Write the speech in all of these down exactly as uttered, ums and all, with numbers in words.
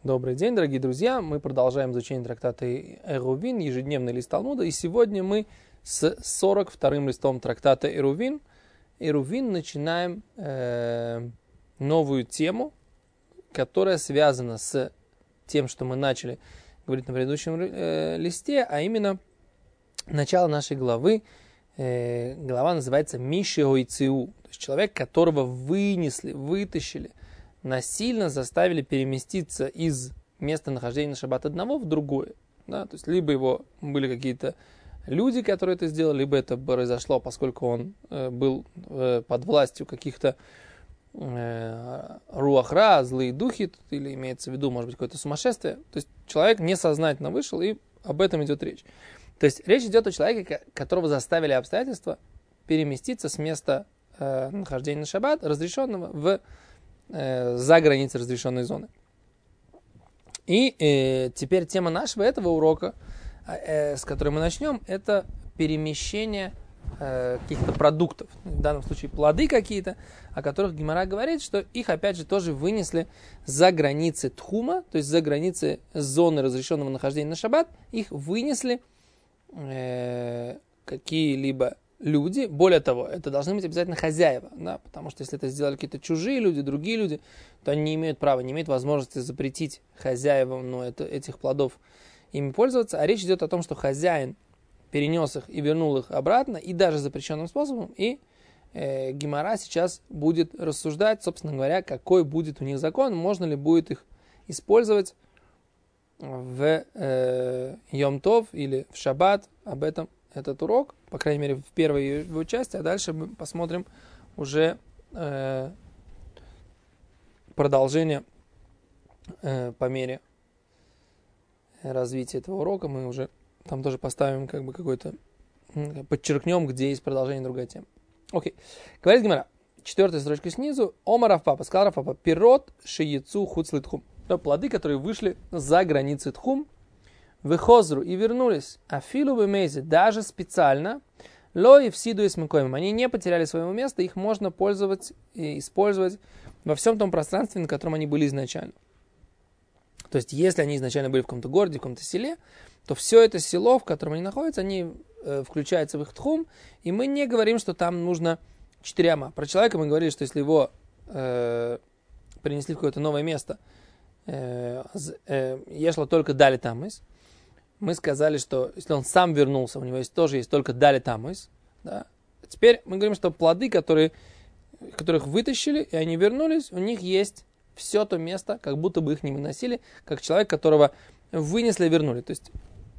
Добрый день, дорогие друзья. Мы продолжаем изучение трактата Эрувин, ежедневный лист Талмуда. И сегодня мы с сорок вторым листом трактата Эрувин. Эрувин начинаем э, новую тему, которая связана с тем, что мы начали говорить на предыдущем э, листе, а именно начало нашей главы. Э, глава называется Мишеойциу, то есть человек, которого вынесли, вытащили, насильно заставили переместиться из места нахождения на шаббат одного в другое. Да? То есть либо его были какие-то люди, которые это сделали, либо это произошло, поскольку он э, был э, под властью каких-то э, руахра, злые духи, или имеется в виду, может быть, какое-то сумасшествие. То есть человек несознательно вышел, и об этом идет речь. То есть речь идет о человеке, которого заставили обстоятельства переместиться с места э, нахождения на шаббат, разрешенного, в за границей разрешенной зоны. И э, теперь тема нашего этого урока, э, с которой мы начнем, это перемещение э, каких-то продуктов. В данном случае плоды какие-то, о которых Гемара говорит, что их опять же тоже вынесли за границы тхума, то есть за границы зоны разрешенного нахождения на шаббат, их вынесли э, какие-либо люди. Более того, это должны быть обязательно хозяева, да, потому что если это сделали какие-то чужие люди, другие люди, то они не имеют права, не имеют возможности запретить хозяевам, ну, это, этих плодов ими пользоваться. А речь идет о том, что хозяин перенес их и вернул их обратно, и даже запрещенным способом. И э, Гемара сейчас будет рассуждать, собственно говоря, какой будет у них закон, можно ли будет их использовать в э, Йом-Тов или в Шаббат. Об этом этот урок, по крайней мере, в первой его части, а дальше мы посмотрим уже э, продолжение э, по мере развития этого урока. Мы уже там тоже поставим как бы какой-то, подчеркнем, где есть продолжение, другая тема. Окей. Говорит Гемара, четвертая строчка снизу. Омар Рав Папа, сказал Рав Папа, пирот шеяцу хуцли тхум. Плоды, которые вышли за границы тхум, выхозру и вернулись, афилу бемейзе, даже специально, ло и всиду и смыкоем. Они не потеряли своего места, их можно пользовать и использовать во всем том пространстве, на котором они были изначально. То есть, если они изначально были в каком-то городе, в каком-то селе, то все это село, в котором они находятся, они э, включаются в их тхум, и мы не говорим, что там нужно четыре ама. Про человека мы говорили, что если его э, принесли в какое-то новое место, э, э, ешло только дали тамыс, мы сказали, что если он сам вернулся, у него есть, тоже есть только дали тамыс. Да? Теперь мы говорим, что плоды, которые, которых вытащили, и они вернулись, у них есть все то место, как будто бы их не выносили, как человек, которого вынесли и вернули. То есть,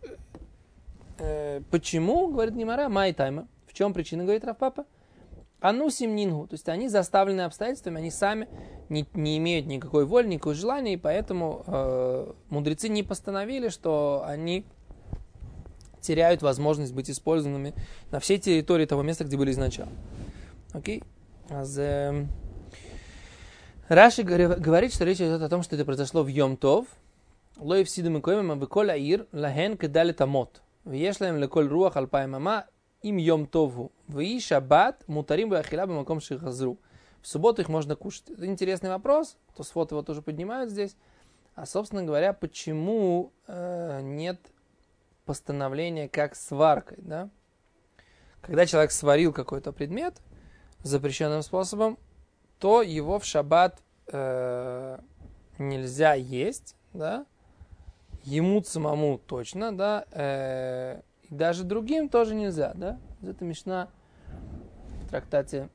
э, почему, говорит Гемара, май тайма, в чем причина, говорит Рав Папа? Ану симнингу, то есть они заставлены обстоятельствами, они сами не, не имеют никакой воли, никакого желания, и поэтому э, мудрецы не постановили, что они теряют возможность быть использованными на всей территории того места, где были изначально. Окей? Аз, Раши говорит, что речь идет о том, что это произошло в Йом-Тов. Лой всиду микоемем, а веколь аир лахен кедали тамот. Вешлаем леколь руах алпай мама. Им Йом Тову. В шаббат мутарим бахила бамаком шихазру. В субботу их можно кушать. Это интересный вопрос. Тосфот его тоже поднимают здесь. А, собственно говоря, почему э, нет постановления как сваркой? Да? Когда человек сварил какой-то предмет запрещенным способом, то его в шаббат э, нельзя есть. Да? Ему самому точно. Да? Э, И даже другим тоже нельзя, да? Это Мишна в трактате,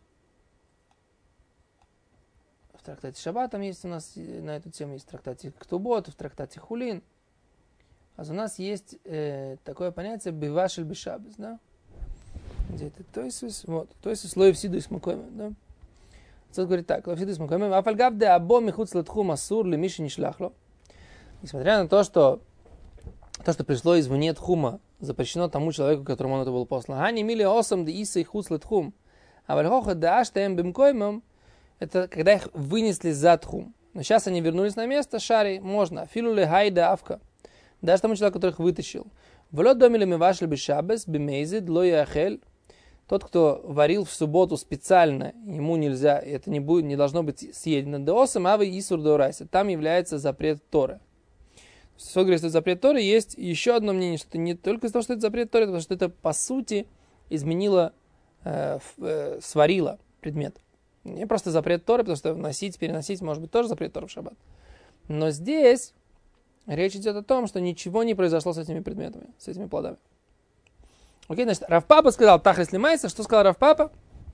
в трактате Шаббат, там есть у нас на эту тему, есть в трактате Ктубот, в трактате Хулин. А у нас есть э, такое понятие бивашель бешабес, да? Где это? То есть, вот, то есть лоев сиду и смакуем, да? Отец говорит так, лоев сиду и смакуем, афальгав де або михуц латхум асур лемиши нишлахло. Несмотря на то, что то, что пришло извне тхума, запрещено тому человеку, которому он это был послан. Хани мили осам де иса и хуцлет хум. А вальхоха де аштаем бимкоймом, это когда их вынесли за тхум. Но сейчас они вернулись на место, шари, можно. Филуле хайда авка. Даже тому человеку, который их вытащил. Влот домили мивашли бешабес, бимейзид, лояхель. тот, кто варил в субботу специально, ему нельзя, это не, будет, не должно быть съедено. Деосам авы исур деорайса. Там является запрет Торы. Что говорит, что запрет Торы, есть еще одно мнение, что это не только из-за того, что это запрет Торы, потому что это по сути изменило, э, э, сварило предмет. Не просто запрет Торы, потому что носить, переносить, может быть, тоже запрет Торы в шаббат. Но здесь речь идет о том, что ничего не произошло с этими предметами, с этими плодами. Окей, значит, Рав Папа сказал, тахлис лимайса, что сказал Рав Папа?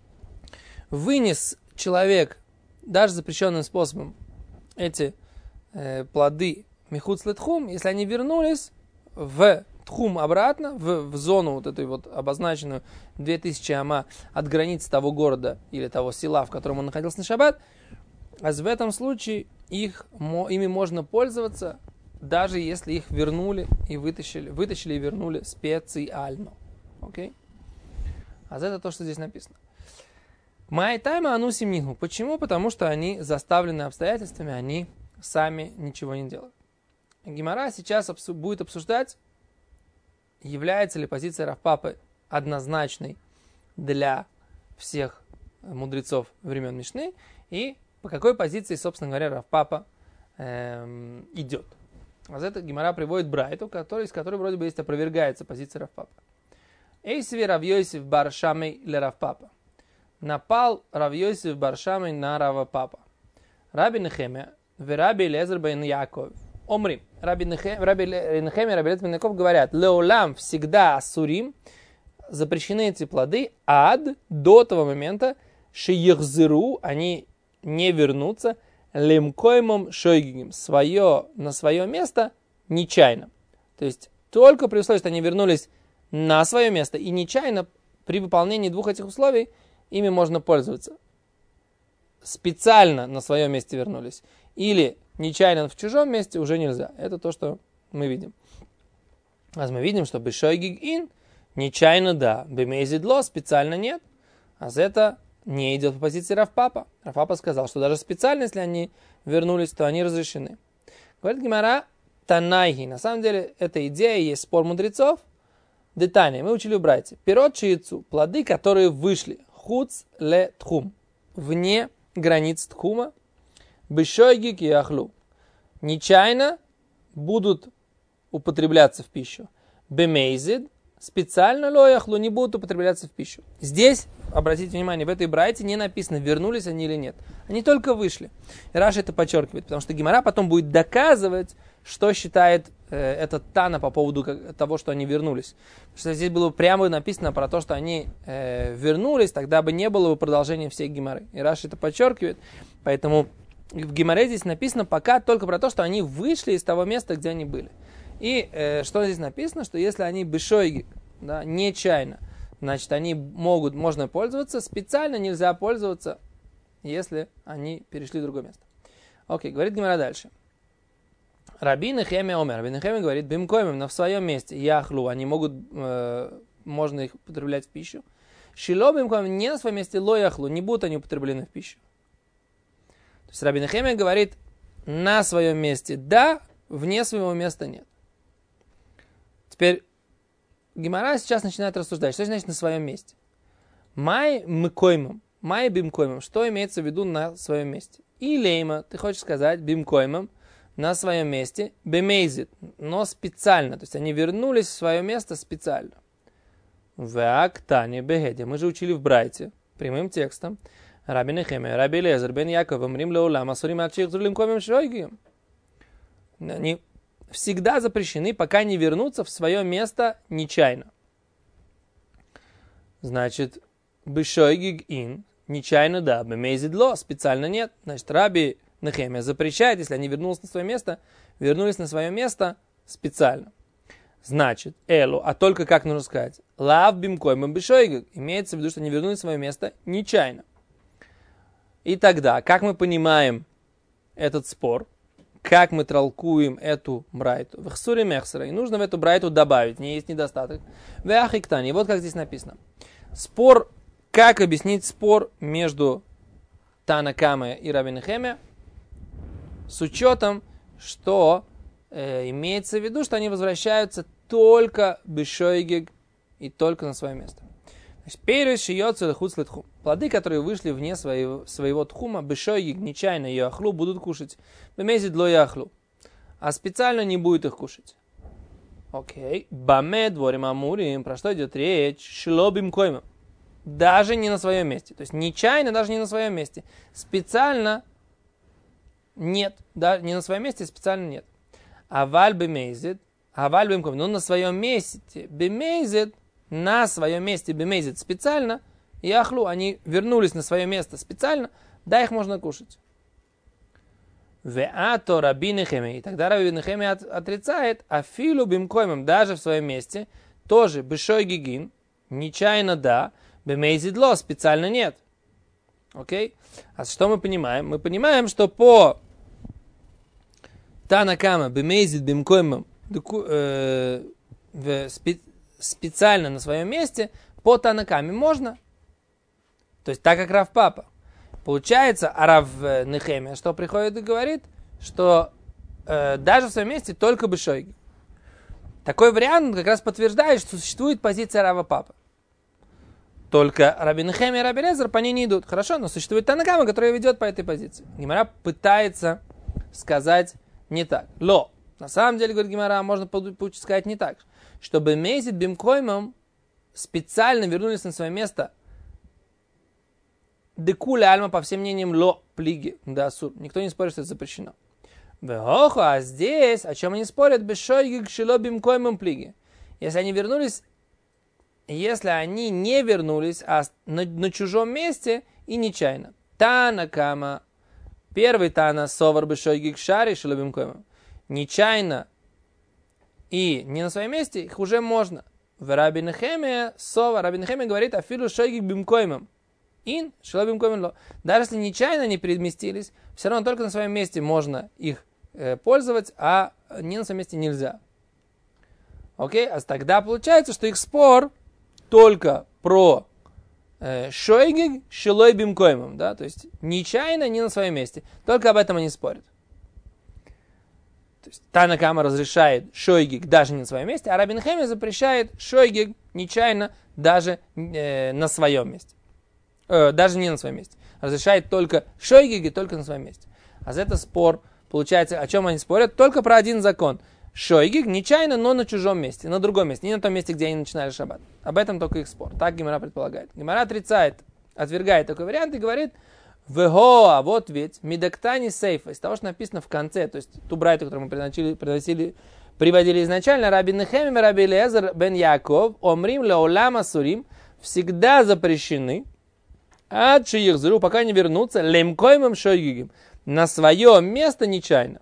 Вынес человек, даже запрещенным способом, эти э, плоды михуц летхум, если они вернулись в тхум обратно, в, в зону вот этой вот обозначенную две тысячи ама от границы того города или того села, в котором он находился на шаббат, а в этом случае их, ими можно пользоваться, даже если их вернули и вытащили, вытащили и вернули специально. Окей? А это то, что здесь написано. Май тайма ану симниху. Почему? Потому что они заставлены обстоятельствами, они сами ничего не делают. Гемара сейчас обсу- будет обсуждать, является ли позиция Рав Папы однозначной для всех мудрецов времен Мишны, и по какой позиции, собственно говоря, Рав Папа эм, идет. А за это Гемара приводит Брайту, который, из которой вроде бы есть опровергается позиция Рав Папа. Эйсви Рав Йосиф бар Шамей ле Рав Папа. Напал Рав Йосиф бар Шамей на Рава Папа. Раби Нехемия, в Раби Элиэзер бен Яаков. Омри, Раби Нехемия, Раби Элиэзер бен Яаков говорят, леолам всегда асурим, запрещены эти плоды, ад до того момента, шеехзыру, они не вернутся, лемкоймом шойгигим, свое, на свое место нечаянно. То есть только при условии, что они вернулись на свое место и нечаянно, при выполнении двух этих условий, ими можно пользоваться. Специально на своем месте вернулись. Или нечаянно в чужом месте уже нельзя. Это то, что мы видим. А мы видим, что бешойгиг ин, нечаянно да, бемейзидло, специально нет. А за это не идет по позиции Рав Папа. Рав Папа сказал, что даже специально, если они вернулись, то они разрешены. Говорит Гемара, танайги. На самом деле, эта идея, есть спор мудрецов. Детально, мы учили у братьев. Пирот чиицу, плоды, которые вышли. Хуц ле тхум. Вне границ тхума. Бешойгик и ахлу. Нечаянно будут употребляться в пищу. Бемейзид. Специально лояхлу не будут употребляться в пищу. Здесь, обратите внимание, в этой брайте не написано, вернулись они или нет. Они только вышли. И Раши это подчеркивает, потому что Гемара потом будет доказывать, что считает э, этот Тана по поводу как, того, что они вернулись. Потому что здесь было прямо написано про то, что они э, вернулись, тогда бы не было бы продолжения всей Гемары. И Раши это подчеркивает. Поэтому в Гемаре здесь написано пока только про то, что они вышли из того места, где они были. И э, что здесь написано, что если они бешойги, да, нечаянно, значит, они могут, можно пользоваться, специально нельзя пользоваться, если они перешли в другое место. Окей, говорит Гемара дальше. Раби Нехемия омер. Раби Нехемия говорит, бимкоимим, но в своем месте, яхлу, они могут, э, можно их употреблять в пищу. Шило бимкоимим, не на своем месте, ло яхлу, не будут они употреблены в пищу. То есть Раби Нехемия говорит, на своем месте да, вне своего места нет. Теперь Гемара сейчас начинает рассуждать, что значит на своем месте. Май мыкоймом, май бимкоймом, что имеется в виду на своем месте. И лейма, ты хочешь сказать, бимкоймом, на своем месте, бемейзит, но специально, то есть они вернулись в свое место специально. Веактане бегеде, мы же учили в Брайте, прямым текстом, Раби Нехемия, Раби Элиэзер бен Яаков, Амрим леулам, асурим ат шейхзулим комим шойгим. Они всегда запрещены, пока не вернутся в свое место нечаянно. Значит, бешойгиг ин, нечаянно да, бемейзидло, специально нет. Значит, Раби Нехемия запрещает, если они вернулись на свое место, вернулись на свое место специально. Значит, элу, а только как нужно сказать, лав бимкоймем бешойгиг, имеется в виду, что они вернулись на свое место нечаянно. И тогда, как мы понимаем этот спор, как мы толкуем эту брайту? В хсуре мехсера. И нужно в эту брайту добавить. Не есть недостаток. В ахиктане. Вот как здесь написано. Спор, как объяснить спор между Тана Кама и Раби Нехемия с учетом, что э, имеется в виду, что они возвращаются только бешойгиг и только на свое место. Пейрус шиёцу лехуц летхум. Плоды, которые вышли вне своего, своего тхума, бешойгиг, нечаянно яхлу, будут кушать. Бемезид ло яхлу. А специально не будет их кушать. Окей. Баме дворим амурим. Про что идет речь? Шлобим коймам. Даже не на своем месте. То есть нечаянно, даже не на своем месте. Специально нет. Да, не на своем месте, специально нет. Аваль бемезид. Аваль бем коймам. Ну, на своем месте. Бемезид. На своем месте бемезид специально, и ахлу, они вернулись на свое место специально, да, их можно кушать. Веато Раби Нехемия, и тогда Раби Нехемия от, отрицает, афилу бимкоймом, даже в своем месте, тоже бешой гигин, нечаянно да, бемезид ло, специально нет. Окей? А что мы понимаем? Мы понимаем, что по Танакама бемезид бимкоймом э, в специально специально на своем месте, по Танакаме можно. То есть так, как Рав Папа. Получается, а Рав Нехемия, что приходит и говорит, что э, даже в своем месте только бешойги. Такой вариант как раз подтверждает, что существует позиция Рава Папа. Только Раби Нехемия и Раби Лезер по ней не идут. Хорошо, но существует Танакама, который ведет по этой позиции. Гемара пытается сказать не так. Ло. На самом деле, говорит Гемара, можно сказать не так. Чтобы мейзит бимкоймом специально вернулись на свое место. Декуля альма, по всем мнениям, ло плиги да сур. Никто не спорит, что это запрещено. Вехохо, а здесь, о чем они спорят, бешойгиг шило бимкоймом плиги. Если они вернулись, если они не вернулись, а на, на чужом месте и нечаянно. Танакама. Первый тана совар бешойгиг шари шило бимкоймом. Нечаянно и не на своем месте, их уже можно. В Раби Нехемия, Сова, Раби Нехемия говорит, афилу шойгик бимкоймом. Ин, шило бимкоймом ло. Даже если нечаянно не переместились, все равно только на своем месте можно их э, пользовать, а не на своем месте нельзя. Окей? А тогда получается, что их спор только про э, шойгик, шилой бимкоймом. Да? То есть нечаянно, не на своем месте. Только об этом они спорят. То есть Танакама разрешает шойгиг даже не на своем месте, а Раби Нехемия запрещает шойгиг нечаянно даже э, на своем месте. Э, даже не на своем месте. Разрешает только шойгиги только на своем месте. А за это спор, получается, о чем они спорят? Только про один закон. Шойгиг нечаянно, но на чужом месте, на другом месте, не на том месте, где они начинали шаббат. Об этом только их спор. Так Гемара предполагает. Гемара отрицает, отвергает такой вариант и говорит, Вегоа, вот ведь, мидактани сейфа, из того, что написано в конце, то есть ту брайту, которую мы приносили, приносили, приводили изначально, Раби Нехемия и Раби Лезер бен Яков, омрим леолама сурим, всегда запрещены, ад шиихзру, пока не вернутся, лемкоймом шойгигим, на свое место нечаянно.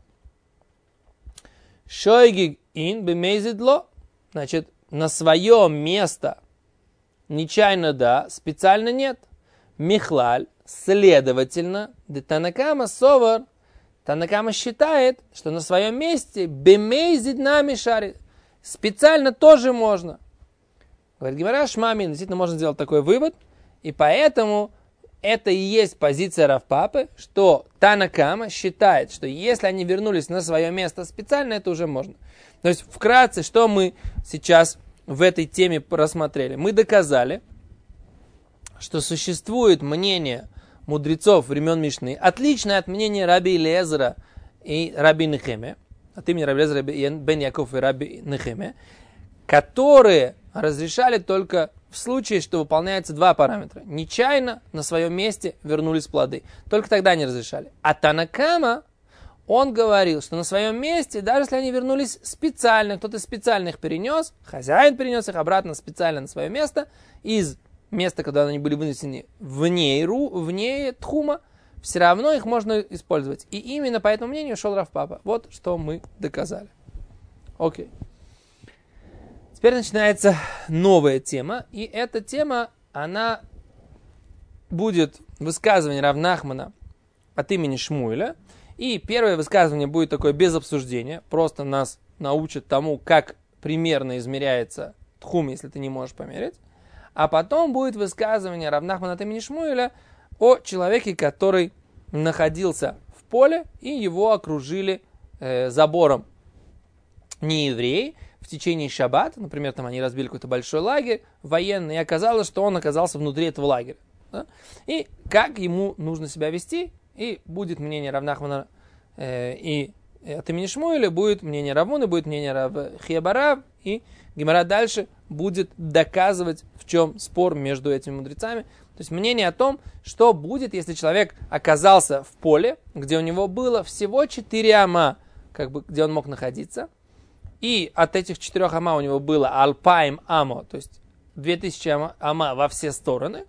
Шойгиг ин бемейзидло, значит, на свое место нечаянно да, специально нет. Михлаль, следовательно, Танакама совар, Танакама считает, что на своем месте бемейзид нами шарит. Специально тоже можно. Говорит Гемара, шмамин, действительно можно сделать такой вывод, и поэтому это и есть позиция Рав Папы, что Танакама считает, что если они вернулись на свое место специально, это уже можно. То есть, вкратце, что мы сейчас в этой теме рассмотрели? Мы доказали, что существует мнение мудрецов времен Мишны, отличное от мнения Раби Лезера и Раби Нехемия, от имени Раби Лезера бен Яков и Раби Нехемия, которые разрешали только в случае, что выполняются два параметра. Нечаянно на своем месте вернулись плоды. Только тогда не разрешали. А Танакама, он говорил, что на своем месте, даже если они вернулись специально, кто-то специально их перенес, хозяин перенес их обратно специально на свое место, из место, когда они были вынесены вне, вне тхума, все равно их можно использовать. И именно по этому мнению шел Рав Папа. Вот что мы доказали. Окей. Теперь начинается новая тема. И эта тема, она будет высказывание Рав Нахмана от имени Шмуэля. И первое высказывание будет такое без обсуждения. Просто нас научат тому, как примерно измеряется тхум, если ты не можешь померить. А потом будет высказывание Рав Нахмана от имени Шмуэля о человеке, который находился в поле, и его окружили э, забором неевреи. В течение шаббата, например, там они разбили какой-то большой лагерь военный, и оказалось, что он оказался внутри этого лагеря. Да? И как ему нужно себя вести, и будет мнение Рав Нахмана э, и от имени Шмуэля, будет мнение Равуны, будет мнение Рав Хия бар Рав, и Гемара дальше будет доказывать, в чем спор между этими мудрецами. То есть мнение о том, что будет, если человек оказался в поле, где у него было всего четыре ама, как бы, где он мог находиться, и от этих четырех ама у него было альпаим амо, то есть две тысячи ама, ама во все стороны,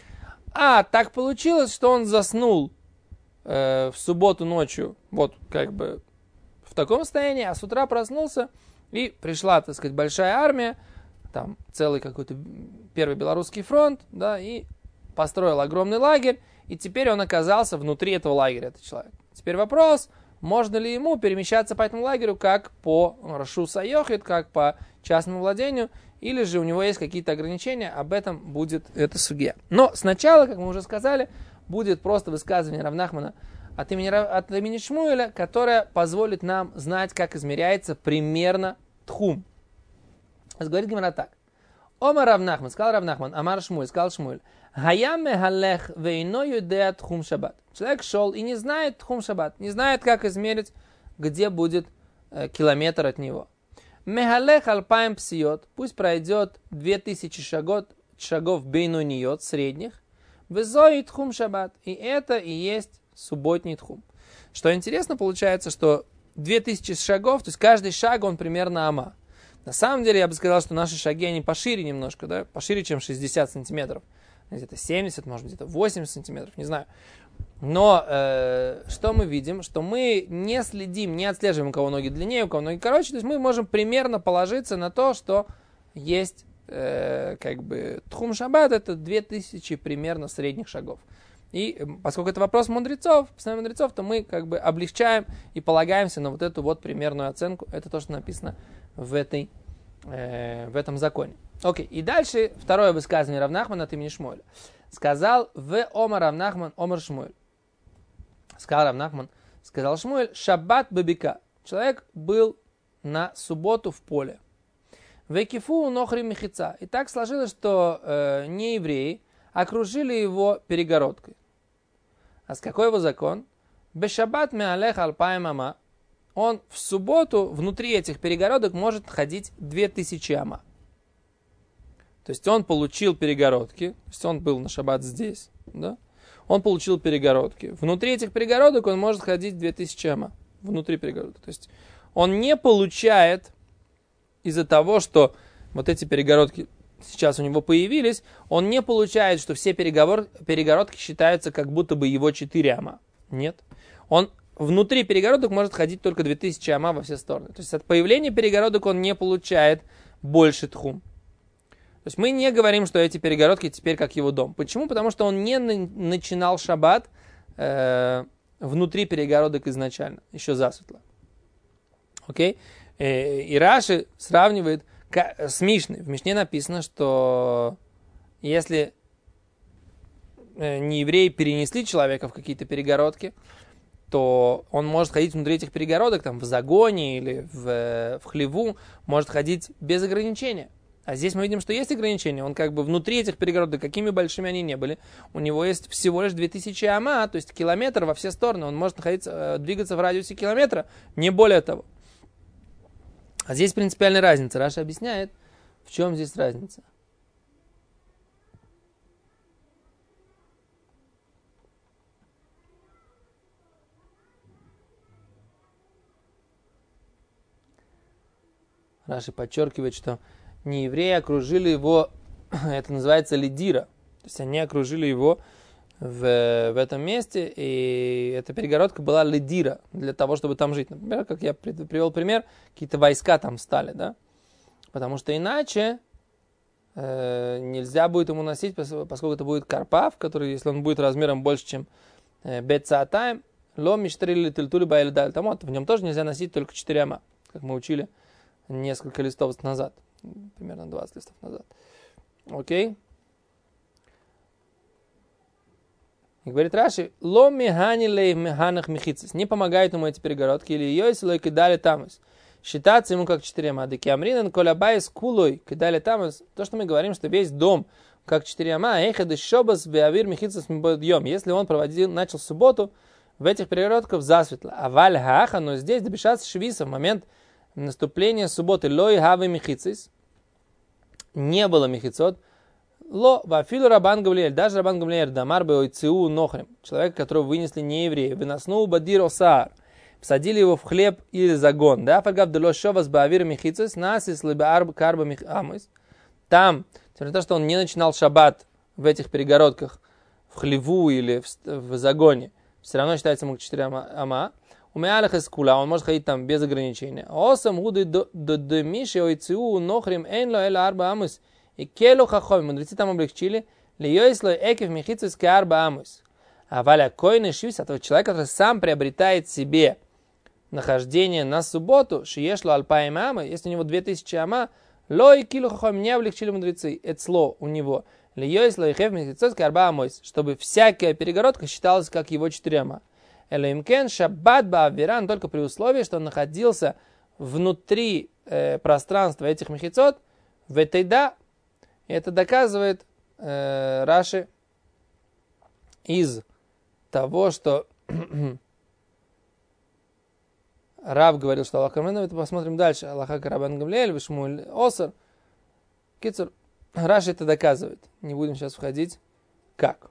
а так получилось, что он заснул э, в субботу ночью, вот как бы в таком состоянии, а с утра проснулся, и пришла, так сказать, большая армия, там целый какой-то первый белорусский фронт, да, и построил огромный лагерь, и теперь он оказался внутри этого лагеря, этот человек. Теперь вопрос, можно ли ему перемещаться по этому лагерю как по Рашус Айохид, как по частному владению, или же у него есть какие-то ограничения, об этом будет эта сугья. Но сначала, как мы уже сказали, будет просто высказывание Рав Нахмана от имени, от имени Шмуэля, которое позволит нам знать, как измеряется примерно тхум. Говорит Гемара так. Омар Рав Нахман, сказал Рав Нахман, Амар Шмуэль, сказал Шмуэль, Хаяме галех вейно юдея тхум шаббат. Человек шел и не знает тхум шаббат, не знает, как измерить, где будет э, километр от него. Мегалех алпаем псиот, пусть пройдет две тысячи шагов, шагов бейнониот, средних, везои тхум шаббат, и это и есть субботний тхум. Что интересно, получается, что две тысячи шагов, то есть каждый шаг, он примерно ама. На самом деле, я бы сказал, что наши шаги, они пошире немножко, да, пошире, чем шестьдесят сантиметров. Где-то семьдесят, может быть, где-то восемьдесят сантиметров, не знаю. Но э, что мы видим? Что мы не следим, не отслеживаем, у кого ноги длиннее, у кого ноги короче. То есть мы можем примерно положиться на то, что есть э, как бы тхум шаббат, это две тысячи примерно средних шагов. И поскольку это вопрос мудрецов, постановления мудрецов, то мы как бы облегчаем и полагаемся на вот эту вот примерную оценку. Это то, что написано в, этой, э, в этом законе. Окей, и дальше второе высказывание Рав Нахмана от имени Шмуэля. Сказал в Омар Рав Нахман, Омар Шмуэль. Сказал Рав Нахман, сказал Шмуэль, шаббат бабика. Человек был на субботу в поле. Векифу нохри мехица. И так сложилось, что э, неевреи окружили его перегородкой. А с какой его закон? Бешаббат меалех алпаем ама. Он в субботу внутри этих перегородок может ходить две тысячи ама. То есть он получил перегородки, то есть он был на шаббат здесь, да? Он получил перегородки. Внутри этих перегородок он может ходить две тысячи ама. Внутри перегородок. То есть он не получает из-за того, что вот эти перегородки сейчас у него появились, он не получает, что все переговор, перегородки считаются как будто бы его четыре ама. Нет. Он внутри перегородок может ходить только две тысячи ама во все стороны. То есть от появления перегородок он не получает больше тхум. То есть мы не говорим, что эти перегородки теперь как его дом. Почему? Потому что он не начинал шаббат э, внутри перегородок изначально, еще засветло. Окей? Okay? И Раши сравнивает с Мишной. В Мишне написано, что если неевреи перенесли человека в какие-то перегородки, то он может ходить внутри этих перегородок, там, в загоне или в, в хлеву, может ходить без ограничения. А здесь мы видим, что есть ограничения. Он как бы внутри этих перегородок, какими большими они не были, у него есть всего лишь две тысячи ама, то есть километр во все стороны. Он может находиться, двигаться в радиусе километра, не более того. А здесь принципиальная разница. Раша объясняет, в чем здесь разница. Раша подчеркивает, что неевреи окружили его, это называется лидира. То есть они окружили его в, в этом месте, и эта перегородка была лидира для того, чтобы там жить. Например, как я привел пример, какие-то войска там стали, да? Потому что иначе э, нельзя будет ему носить, поскольку это будет карпав, который, если он будет размером больше, чем э, бецаатайм, ло миштрили тильтули байли даль тамот, в нем тоже нельзя носить только четыре ама, как мы учили несколько листов назад, примерно двадцать листов назад. Окей? И говорит Раши, ло михани лей миханах михицис, не помогают ему эти перегородки, или йойс лой кидали тамус, считаться ему как четыре ама. Декиамринан колябайс кулой, кидали там, то, что мы говорим, что весь дом как четыре ама, эхады шобас беавир михицас мибодьем, если он проводил, начал субботу в этих перегородках засветло. А валь хаха, но здесь добешаться швиса в момент наступления субботы лой хавы михицис, не было михицот, ло вафилу рабан гамлиэль, даже рабан гамлиэль, дамар бы ойцеу нохрем, человека, которого вынесли не евреи, выносну бадир осаар, посадили его в хлеб или загон, да, фальгав дело шовас баавир михицис, насис либо арб карба михамис, там, несмотря на то, что он не начинал шаббат в этих перегородках, в хлеву или в, в загоне, все равно считается ему четыре ама. У меалах из кула, он может ходить там без ограничения. Осам гуды до демиши ойцеу нохрим эйн ло эла арба амус. И келу хахоми, мудрецы там облегчили, льёйслой экив михицис ке арба амус. А валя койны швис, а тот человек, который сам приобретает себе нахождение на субботу, шиешло альпаим ама, если у него две тысячи ама, ло и килу хахоми, не облегчили мудрецы, это слово у него. Льёйслой экив михицис ке арба амус, чтобы всякая перегородка считалась как его четыре ама. Элэймкен шаббат баавиран, только при условии, что он находился внутри э, пространства этих мехицот, в этой да. И это доказывает э, Раши из того, что Рав говорил, что Аллах Карменов, это посмотрим дальше. Аллаха Карабан Гамлиэль, Вишмуль Осар. Кицур, Раши это доказывает. Не будем сейчас входить. Как?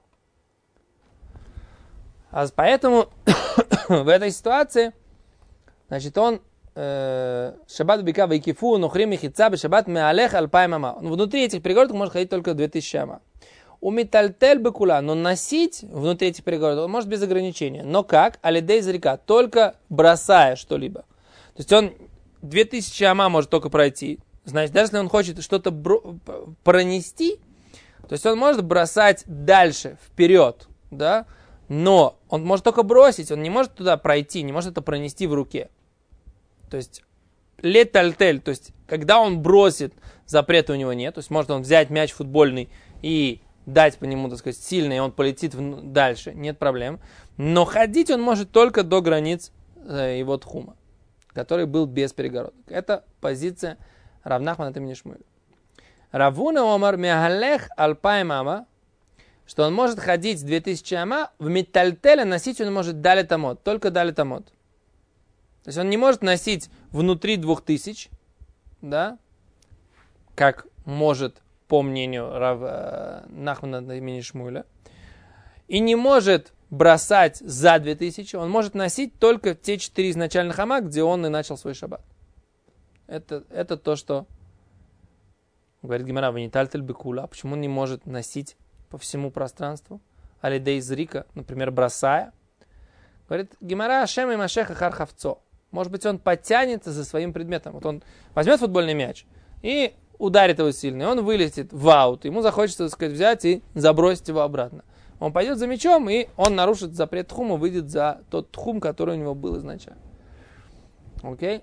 А поэтому в этой ситуации, значит, он шаббат бика вайкифу нухрим михица бешаббат меалех альпайм ама. Внутри этих перегородок может ходить только две тысячи ама. У метальтель бекула, но носить внутри этих перегородок он может без ограничения. Но как? Алидей зарека, только бросая что-либо. То есть он две тысячи ама может только пройти. Значит, даже если он хочет что-то бро- пронести, то есть он может бросать дальше, вперед, да? Но он может только бросить, он не может туда пройти, не может это пронести в руке. То есть летальтель, то есть когда он бросит, запрета у него нет. То есть может он взять мяч футбольный и дать по нему, так сказать, сильно, и он полетит в... дальше, нет проблем. Но ходить он может только до границ э, его тхума, который был без перегородок. Это позиция Рав Нахман от имени Шмуэля. Равуна омар мегалех альпайм ама, что он может ходить две тысячи ама, в метальтеле носить он может далит амот, только далит амот. То есть он не может носить внутри двух тысяч, да, как может, по мнению Рав э, Нахмана от имени Шмуэля, и не может бросать за две тысячи, он может носить только те четыре изначальных ама, где он и начал свой шаббат. Это, это то, что говорит Гемара, ванитальтель бекула. Почему он не может носить по всему пространству? Алидей зрика, например, бросая. Говорит Гемара, Ашем и Машеха хархавцо. Может быть, он потянется за своим предметом. Вот он возьмет футбольный мяч и ударит его сильно, и он вылетит в аут. Ему захочется, так сказать, взять и забросить его обратно. Он пойдет за мячом, и он нарушит запрет тхума, выйдет за тот тхум, который у него был изначально. Окей?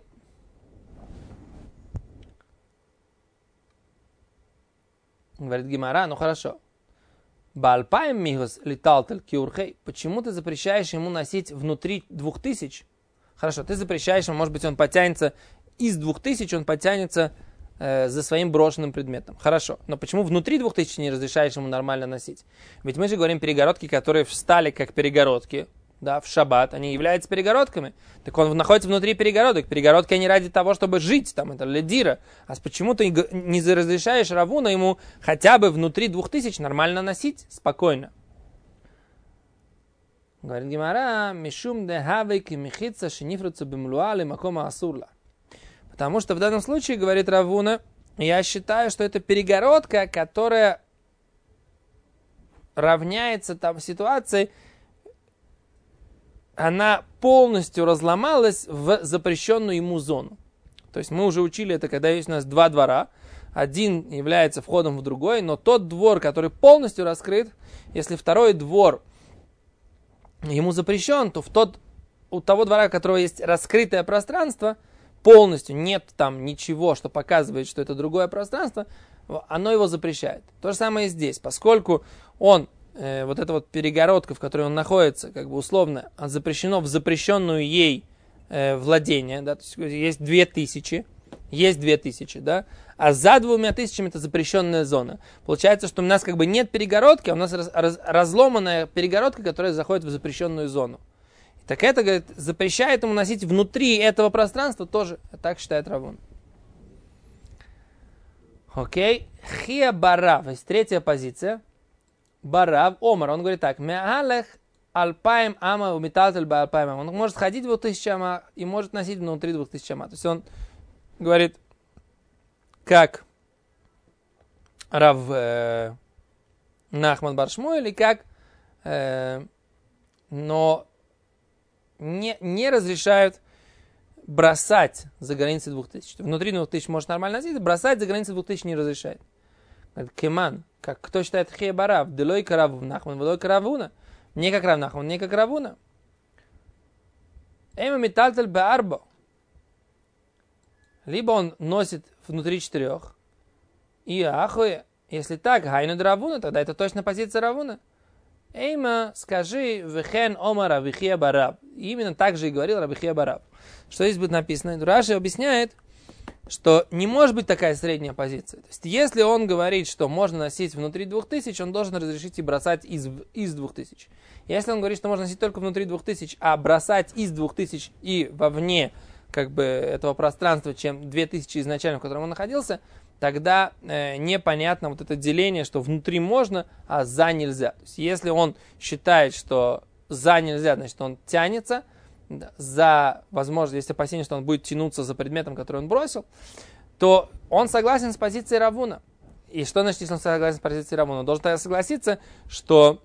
Говорит Гемара, ну хорошо. Баальпаем мигос леталтель киурхей. Почему ты запрещаешь ему носить внутри двух тысяч? Хорошо, ты запрещаешь ему, может быть, он потянется из двух тысяч, он потянется э, за своим брошенным предметом. Хорошо, но почему внутри двух тысяч не разрешаешь ему нормально носить? Ведь мы же говорим перегородки, которые встали как перегородки, да, в шаббат, они являются перегородками. Так он находится внутри перегородок. Перегородки они ради того, чтобы жить, там, это ледира. А почему ты не разрешаешь Равуна ему хотя бы внутри двух тысяч нормально носить спокойно? Говорит Гемара, мишум де хавейки михица шинифруцу бимлуали макома асурла. Потому что в данном случае, говорит Равуна, я считаю, что это перегородка, которая равняется там ситуации, она полностью разломалась в запрещенную ему зону. То есть мы уже учили это, когда есть у нас два двора. Один является входом в другой, но тот двор, который полностью раскрыт, если второй двор ему запрещен, то в тот, у того двора, у которого есть раскрытое пространство, полностью нет там ничего, что показывает, что это другое пространство, оно его запрещает. То же самое и здесь. Поскольку он, э, вот эта вот перегородка, в которой он находится, как бы условно, запрещено в запрещенную ей э, владения, да, то есть есть две тысячи, есть две тысячи, да, а за двумя тысячами это запрещенная зона. Получается, что у нас как бы нет перегородки, а у нас раз, раз, разломанная перегородка, которая заходит в запрещенную зону. Так это, говорит, запрещает ему носить внутри этого пространства тоже. Так считает Равун. Окей. Хия барав. Есть третья позиция. Барав. Омар. Он говорит так. Меалех алпаем ама умиталтель ба алпаем ама. Он может ходить двух тысяч ама и может носить внутри двух тысяч ама. То есть он говорит, как Рав э, Нахман бар Шмуэль, или как, э, но не, не разрешают бросать за границы двух тысяч. Внутри двух тысяч может нормально носить, бросать за границы двух тысяч не разрешает. Кеман, как кто считает хе барав, делой караву Нахман, делой каравуна. Не как Рав Нахман, не как Равуна. Эйма миталтель беарбо. Либо он носит внутри четырех. И ахуе, если так, гайну Равуна, тогда это точно позиция Равуна. Эйма, скажи, вехен омара вихия бараб. Именно так же и говорил Рабихия бараб. Что здесь будет написано? Раши объясняет, что не может быть такая средняя позиция. То есть, если он говорит, что можно носить внутри двух тысяч, он должен разрешить и бросать из, из двух тысяч. Если он говорит, что можно носить только внутри двух тысяч, а бросать из двух тысяч и вовне как бы этого пространства, чем две тысячи изначально, в котором он находился, тогда э, непонятно вот это деление, что внутри можно, а за нельзя. То есть, если он считает, что за нельзя, значит, он тянется, за, возможно, есть опасение, что он будет тянуться за предметом, который он бросил, то он согласен с позицией Равуна. И что значит, если он согласен с позицией Равуна? Он должен тогда согласиться, что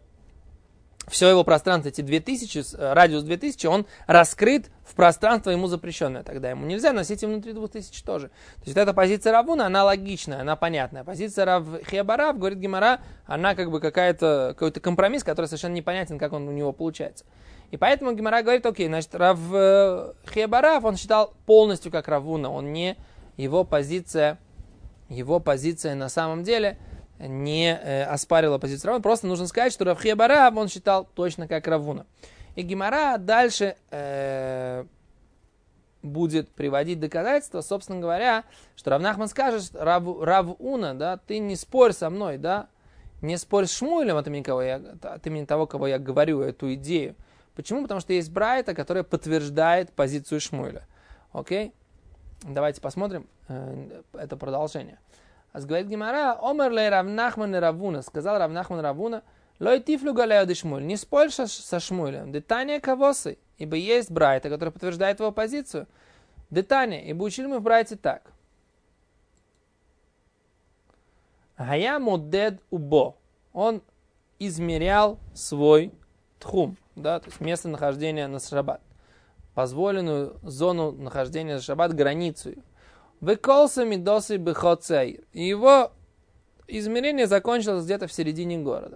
все его пространство, эти две тысячи, радиус две тысячи, он раскрыт в пространство ему запрещенное. Тогда ему нельзя носить и внутри двух тысяч тоже. То есть эта позиция Равуна, она логичная, она понятная. Позиция Рав Хиабарав, говорит Гемара, она как бы какая-то, какой-то компромисс, который совершенно непонятен, как он у него получается. И поэтому Гемара говорит, окей, значит, Рав Хиабарав, он считал полностью как Равуна, он не, его позиция, его позиция на самом деле не э, оспарила позицию Равуна, просто нужно сказать, что Рав Хиабарав, он считал точно как Равуна. И Гемара дальше э, будет приводить доказательства, собственно говоря, что Рав Нахман скажет, Рав, Равуна, да, ты не спорь со мной, да, не спорь с Шмуэлем от имени, кого я, от имени того, кого я говорю эту идею. Почему? Потому что есть брайта, которая подтверждает позицию Шмуэля. Окей? Давайте посмотрим э, это продолжение. А говорит Гемара, Омер лей Рав Нахман Равуна, сказал Рав Нахман Равуна, лой тифлю галео де Шмуэль, не спорь со Шмуэлем, детания кавосы, ибо есть брайта, которая подтверждает его позицию. Детания, ибо учили мы в брайте так. Гая модед убо, он измерял свой тхум, да, то есть место нахождения на шаббат, позволенную зону нахождения на шаббат, границу. Выколся мидосы бихот цаир. И его измерение закончилось где-то в середине города.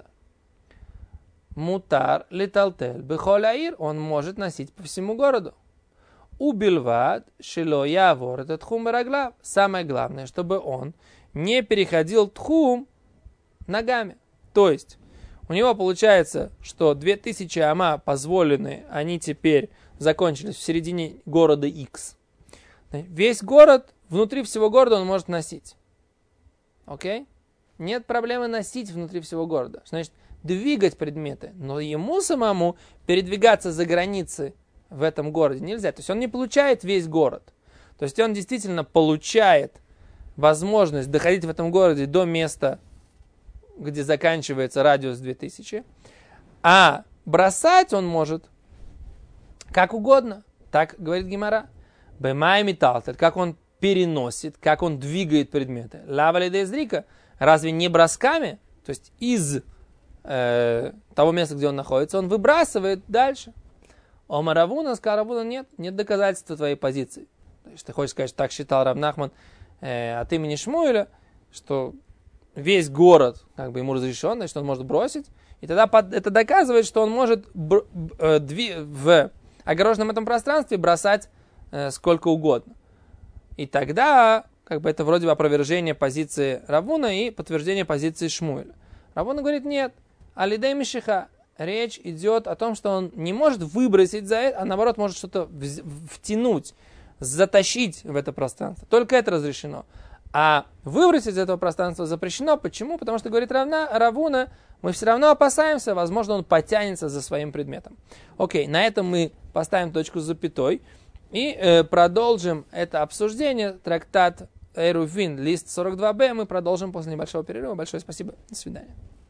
Мутар литалтель бихол аир, он может носить по всему городу. Убилвад шило явор этот тхум бараглав. Самое главное, чтобы он не переходил тхум ногами. То есть, у него получается, что две тысячи ама позволенные, они теперь закончились в середине города X. Весь город, внутри всего города он может носить. Окей? Нет проблемы носить внутри всего города. Значит, двигать предметы. Но ему самому передвигаться за границы в этом городе нельзя. То есть он не получает весь город. То есть он действительно получает возможность доходить в этом городе до места, где заканчивается радиус две тысячи. А бросать он может как угодно. Так говорит Гемара. Бэмай металтер, как он переносит, как он двигает предметы. Лавали де изрика, разве не бросками, то есть из э, того места, где он находится, он выбрасывает дальше. Ома Равуна, сказал Равуна, нет, нет доказательства твоей позиции. То есть ты хочешь сказать, что так считал Рав Нахман э, от имени Шмуэля, что весь город как бы ему разрешен, значит он может бросить, и тогда под, это доказывает, что он может бр, э, дви, в огороженном этом пространстве бросать сколько угодно. И тогда, как бы это вроде бы опровержение позиции Равуна и подтверждение позиции Шмуэля. Равуна говорит, нет, алидей мишиха, речь идет о том, что он не может выбросить за это, а наоборот может что-то втянуть, затащить в это пространство. Только это разрешено. А выбросить из этого пространства запрещено. Почему? Потому что, говорит Равна, Равуна, мы все равно опасаемся, возможно, он потянется за своим предметом. Окей, на этом мы поставим точку с запятой и э, продолжим это обсуждение. Трактат Эрувин, лист сорок два бэ, мы продолжим после небольшого перерыва. Большое спасибо, до свидания.